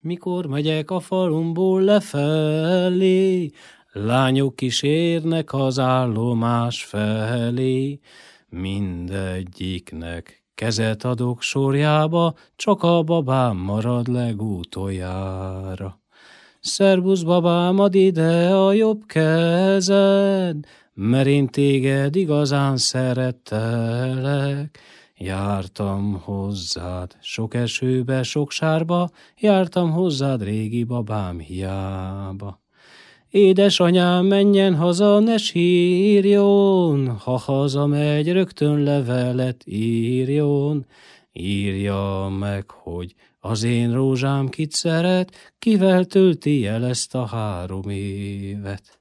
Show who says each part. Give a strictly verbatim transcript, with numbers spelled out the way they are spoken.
Speaker 1: mikor megyek a falumból lefelé, lányok kísérnek az állomás felé, mindegyiknek kezet adok sorjába, csak a babám marad legutoljára. Szerbusz babám, add ide a jobb kezed, mert én téged igazán szerettelek. Jártam hozzád sok esőbe, sok sárba, jártam hozzád régi babám hiába. Édesanyám, menjen haza, ne sírjon, ha hazamegy, rögtön levelet írjon. Írja meg, hogy az én rózsám kit szeret, kivel tölti el ezt a három évet.